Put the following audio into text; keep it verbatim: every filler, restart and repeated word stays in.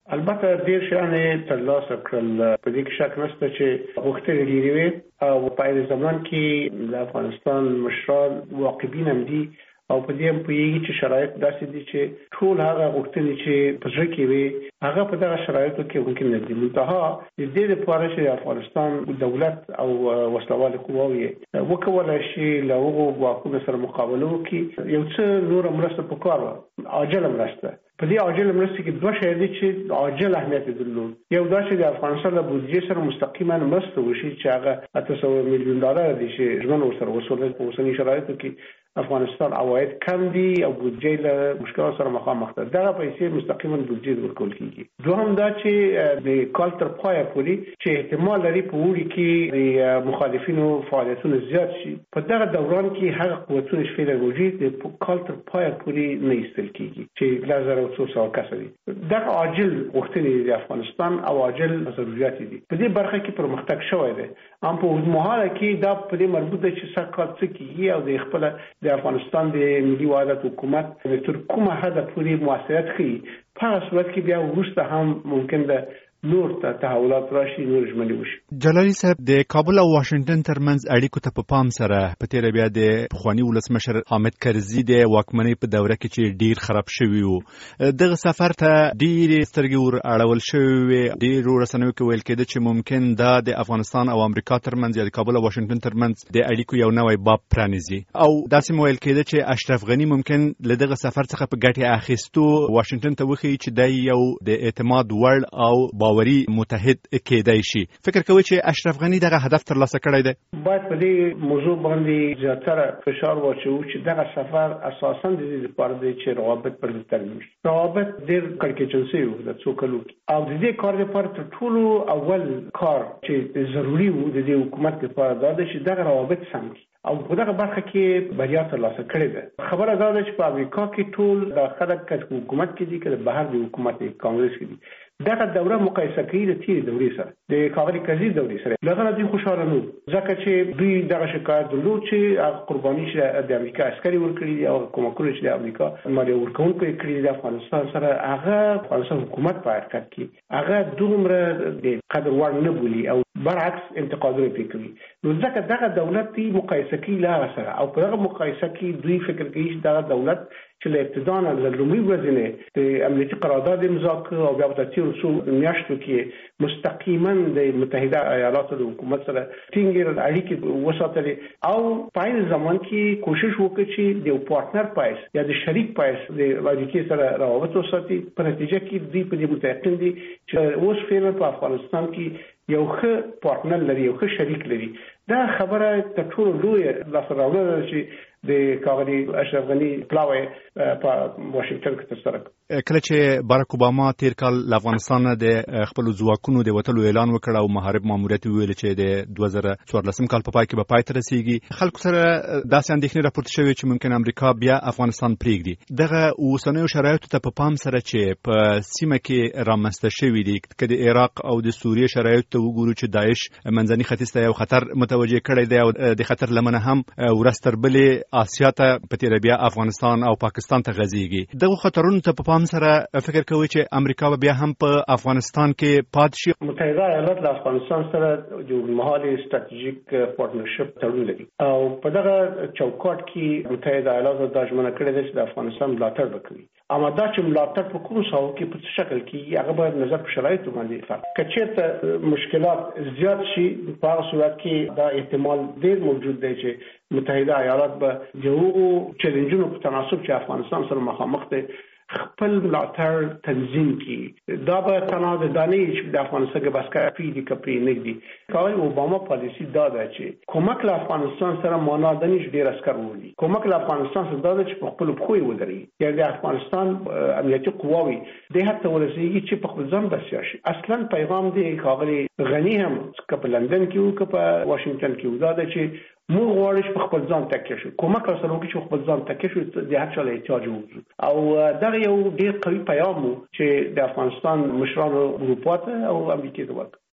البته ډیر شان ترلاسه کړل، په دې کې شک نشته چې غوښتنې ډېرې وي او په دې زمان کې د افغانستان مشران واقعین هم دي او په دې هم پوهیږي چې شرایط داسې دي چې ټول هغه غوښتنې چې په ځکه کې وي هغه په دغه شرایطو کې ممکن نه دي. منتها د دې لپاره چې افغانستان دولت او وسلوال قواوی وکولای شي له هغو ځواکونو سره مقابله وکړي، یو څه نور مرسته پکار وه، عاجله مرسته. په دې عاجله مرسته کې دوه شی دي چې عاجل اهمیت درلود. یو دا چې د افغانستان له بودیجې سره مستقیما مرسته وشي چې هغه اته سوه میلیون ډالر دي چې ژمن ورسره وصول په اوسني شرایطو کې افغانستان عواید کم دي او بودیجې له مشکلات سره مخامخ ده. دغه پیسې مستقیما بودیجې ورکول کیږي. دوهم دا چې د کال تر پایه پورې چې احتمال لري په وړي کې د مخالفینو فعالیتونه زیات شي، په دغه دوران کې هغه قوتونه چې فعلا موجود دي په کال تر پایه پورې نه ایستل کیږي چې دوه زره څو سوه کسه دي. دغه عاجل غوښتنې د افغانستان او عاجل ضرورت دي. په دې برخه کې پرمختګ شوی دی، ام په اوږدمهاله کې دا په دې مربوط دی چې څه کار څه کیږي او د خپل د افغانستان د ملي وحدت حکومت تر کومه حده پورې موثریت ښیي. په هغه صورت کې بیا وروسته هم ممکن ده نور ته تحولات راشي، نور ژمنې وشي. جلالي صاحب، د کابل او واشنگټن ترمنځ اړیکو ته په پام سره په تیره بیا د پخواني ولسمشر حامد کرزي د واکمنۍ په دوره کې چې ډیر خراب شوی وو، دغه سفر ته ډیرې سترګې ور اړول شوې وې. ډیرو رسنیو کې ویل کېده چې ممکن دا د افغانستان او امریکا ترمنځ یا د کابل او واشنگټن ترمنځ د اړیکو یو نوی باب پرانیزي، او داسې مو ویل کېده چې اشرف غني ممکن له دغه سفر څخه په ګټې اخیستو واشنگټن ته وښیي چې دا یو د اعتماد وړ او باوري متحد کېدای شي. فکر کوي چې اشرف غني دغه هدف ترلاسه کړی دی؟ باید په دې موضوع باندې زیاتره فشار واچوو چې دغه سفر اساساً د دې لپاره دی چې روابط پر ترمیم شي. روابط ډېر کړکېچن شوي وو د څو کلو کې، او د دې کار لپاره تر ټولو اول کار چې ضروري وو د دې حکومت لپاره دا دی چې دغه روابط سم کړي او په دغه برخه کې بریا ترلاسه کړې ده. خبره دا ده چې په امریکا کې ټول د خلک که حکومت کې دي که د بهر د حکومت کانګرس کې دي، دغه دوره مقایسه کوي د تیرې دورې سره، د ښاغلي کرزي دورې سره. دغه نه دوی خوشحاله نه وو، ځکه چې دوی دغه شکایت درلود چې هغه قرباني چې د امریکا عسکري ورکړي دي او کومکونه چې د امریکا مالیه ورکوونکو یې کړي د افغانستان سره، هغه افغانستان حکومت په حقیقت کې هغه دومره د قدر وړ نه بولي او برعکس انتقادونه پرې کوي. نو ځکه دغه دولت دوی مقایسه کوي له هغه سره، او په دغه مقایسه کې دوی فکر کوي چې دغه دولت چې له ابتدا نه له لومړۍ ورځې نه د امنیتي قرارداد امضا کړ او بیا په تېرو څو میاشتو کې مستقیما د متحده ایالاتو د حکومت سره ټینګې اړیکې وساتلې او په عین زمان کې کوشش وکړي چې د یو پارتنر پایس یا د شریک پایس د امریکا سره روابط وساتي. په نتیجه کې دوی په دې متيقن دي چې اوس فعلا په افغانستان کې یو ښه پارتنر لري، یو ښه شریک لري. دا خبره تر ټولو لویه لاسته راوړنه ده چې د ښاغلي اشرف غني پلاوی په واشنگټن کې ترسره کړ. کله چې باراک اوباما تیر کال له افغانستان د خپلو ځواکونو د وتلو اعلان وکړ او محارب ماموریت ویل چې د دوه زره څوارلسم کال په پای کې به پای ته رسیږي، خلکو سره داسې اندېښنې راپورته شوې چې ممکن امریکا بیا افغانستان پرېږدي. دغه اوسنیو شرایطو ته په پام سره چې په سیمه کې رامنځته شوي دي، که د عراق او د سوریې شرایطو ته وګورو چې داعش منځني ختیځ ته یو خطر متوجه کړی دی او د خطر لمنه هم ورځ تر بلې آسیا ته په تېره بیا افغانستان او پاکستان ته غځېږي. دغه خطرونو ته په پام سره فکر کوي چې امریکا به بیا هم په افغانستان کې پاتې شي؟ متحده ایالات له افغانستان سره د اوږدمهالي ستراتیژیک پارتنرشپ تړون لري او په دغه چوکاټ کې متحده ایالات دا ژمنه کړې ده چې د افغانستان ملاتړ وکړي. اما دا چې ملاتړ په کوم ساحو کې په شکل کې هغه باید نظر په شرایطو باندې فرق. که چېرته مشکلات زیات شي په هغه صورت کې دا احتمال ډېر موجود دی چې متحده ایالات به د هغو چیلنجونو په تناسب چې افغانستان سره مخامخ دی خپل ملاتړ تنظیم کړي. دا به تنها د دانې چې د افغانستان کې بس کافي دي که پرې نږدي. ښاغلي اوباما پالیسي دا ده چې کومک له افغانستان سره معنا ده نه چې ډېر عسکر وولي. کومک له افغانستان سره دا ده چې په خپلو پښو یې ودرېږي، یعنې د افغانستان امنیتي قواوې دې حد ته ورسېږي چې په خپل ځان بسیا شي. اصلا پیغام دی ښاغلي غني هم که په لندن کې وو که په واشنګټن کې وو، دا ده چې موږ غواړو چې په خپل ځان تکیه شو، کومک را سره وکړي چې خپل ځان تکیه شو، د هر چا له احتیاج ووځو. او دغه یو ډېر قوي پیغام و چې د افغانستان مشرانو اروپا ته او امریکا ته ورکړ.